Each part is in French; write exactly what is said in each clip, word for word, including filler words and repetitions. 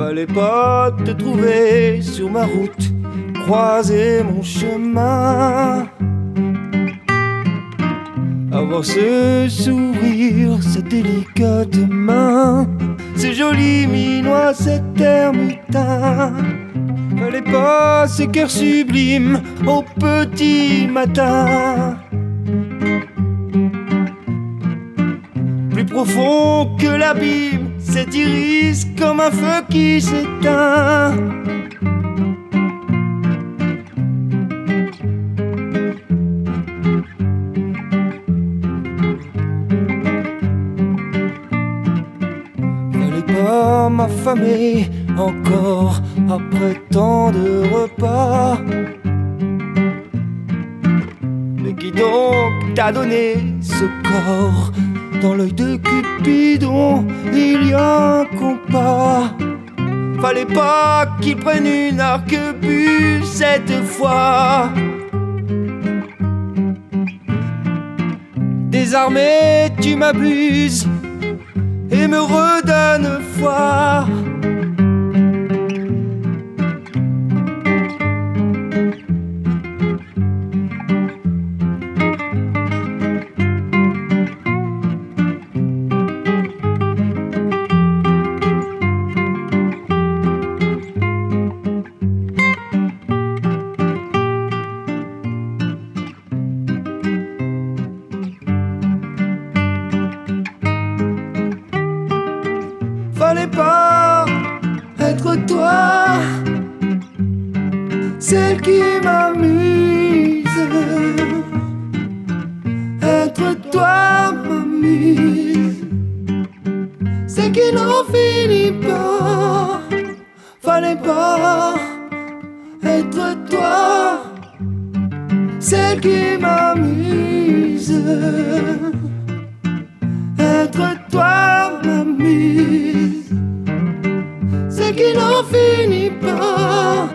Fallait pas te trouver sur ma route, croiser mon chemin. Avoir ce sourire, cette délicate main, ces jolis minois, cet air mutin. Fallait pas ce cœur sublime au petit matin. Plus profond que l'abîme, cet iris comme un feu qui s'éteint. Fallait pas m'affamer encore après tant de repas. Mais qui donc t'a donné ce corps? Dans l'œil de Cupidon, il y a un compas. Fallait pas qu'il prenne une arquebuse cette fois. Désarmé, tu m'abuses et me redonnes foi. Fallait pas être toi, celle qui m'amuse. Être toi m'amuse, c'est qui n'en finit pas. Fallait pas être toi, celle qui m'amuse. Être toi m'amuse, c'est qui n'en finit pas.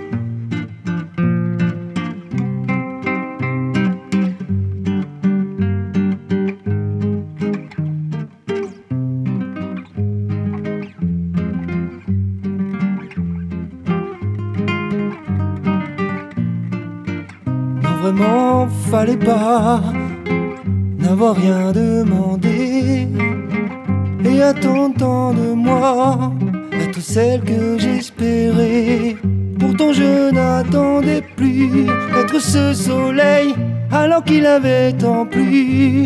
Non, vraiment, fallait pas n'avoir rien demandé et attendre tant de moi, être celle que j'espérais. Pourtant je n'attendais plus être ce soleil alors qu'il avait tant plu.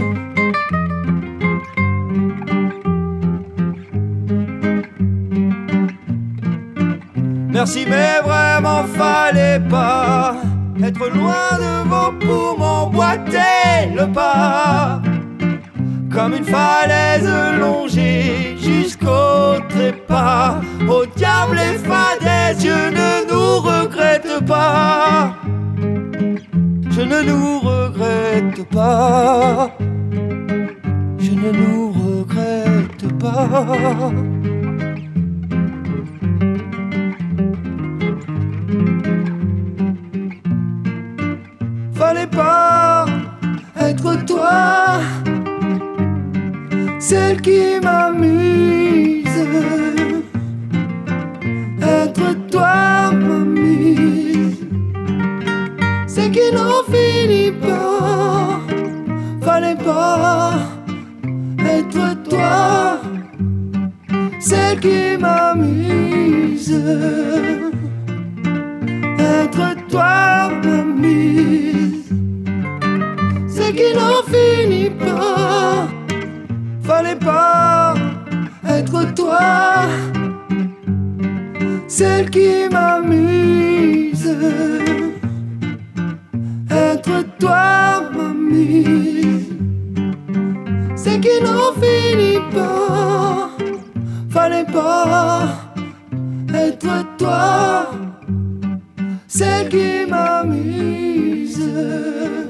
Merci mais vraiment fallait pas être loin devant pour m'emboîter le pas. Comme une falaise longée jusqu'au trépas. Au diable les fadaises, je ne nous regrette pas. Je ne nous regrette pas. Je ne nous regrette pas. Fallait pas être toi, celle qui m'amuse. Être toi m'amuse, c'est qui n'en finit pas. Fallait pas être toi, celle qui m'amuse. Être toi m'amuse, c'est qui n'en finit pas. Fallait pas être toi, celle qui m'amuse. Être toi m'amuse, c'est qui n'en finit pas. Fallait pas être toi, celle qui m'amuse.